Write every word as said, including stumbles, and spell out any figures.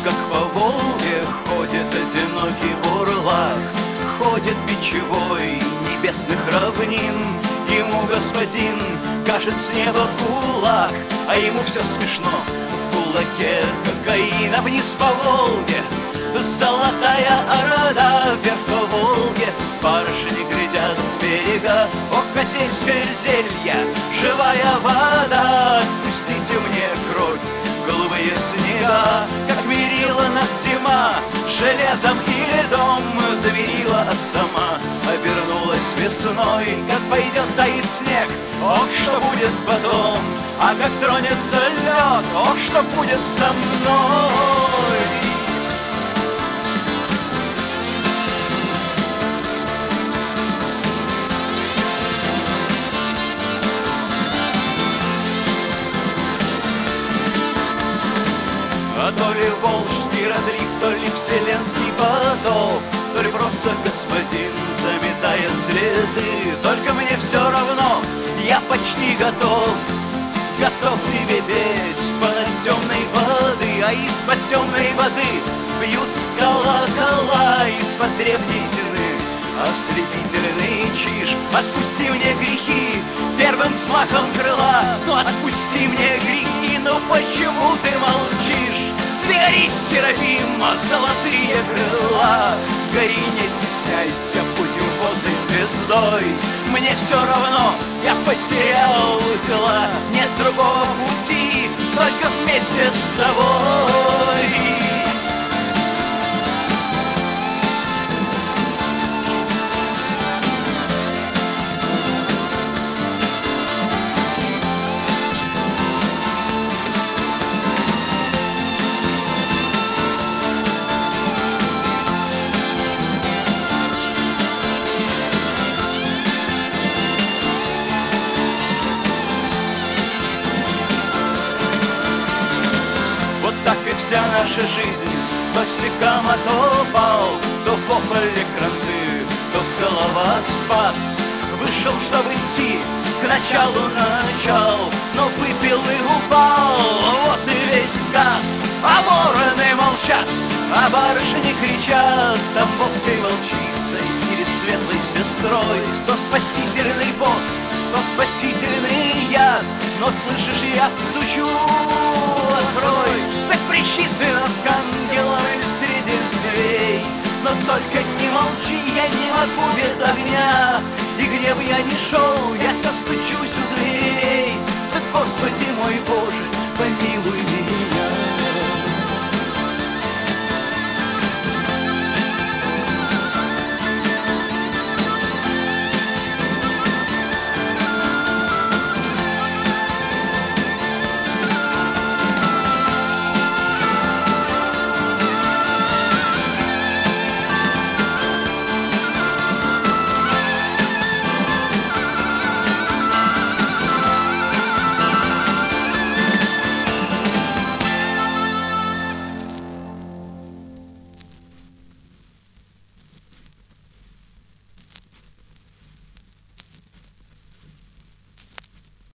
как по Волге ходит одинокий бурлак, ходит бичевой небесных равнин. Ему господин кажет с неба кулак, а ему все смешно в кулаке кокаин. А вниз по Волге золотая орда, вверх по Волге барышни глядят с берега. О, козельское зелье, живая вода, отпустите мне кровь, голубые снега. Как мерила нас зима железом и льдом, заверила, а сама обернулась весной. Как пойдет таит снег, ох, что будет потом, а как тронется лед, ох, что будет со мной. А то ли волжский разлив, то ли вселенский поток, то ли просто господин заметает следы. Только мне все равно, я почти готов, готов тебе петь из-под темной воды. А из-под темной воды бьют колокола, из-под древней стены ослепительный чиж. Отпусти мне грехи первым взмахом крыла, ну отпусти мне грехи, ну почему ты молчишь? Ты гори, Серафима, золотые крыла, гори, не стесняйся, будем водной звездой. Мне все равно, я потерял дела, нет другого пути, только вместе с тобой. Вся наша жизнь то секам, а то пал, то попали кранты, то в головах спас. Вышел, чтобы идти к началу начал, но выпил и упал, вот и весь сказ. А вороны молчат, а барышни кричат тамбовской волчицей или светлой сестрой. То спасительный пост, то спасительный яд, но слышишь, я стучу, открой. Так причисли нас к ангелам среди зверей, но только не молчи, я не могу без огня. И где бы я ни шел, я все стучусь у дверей. Так, Господи мой Боже,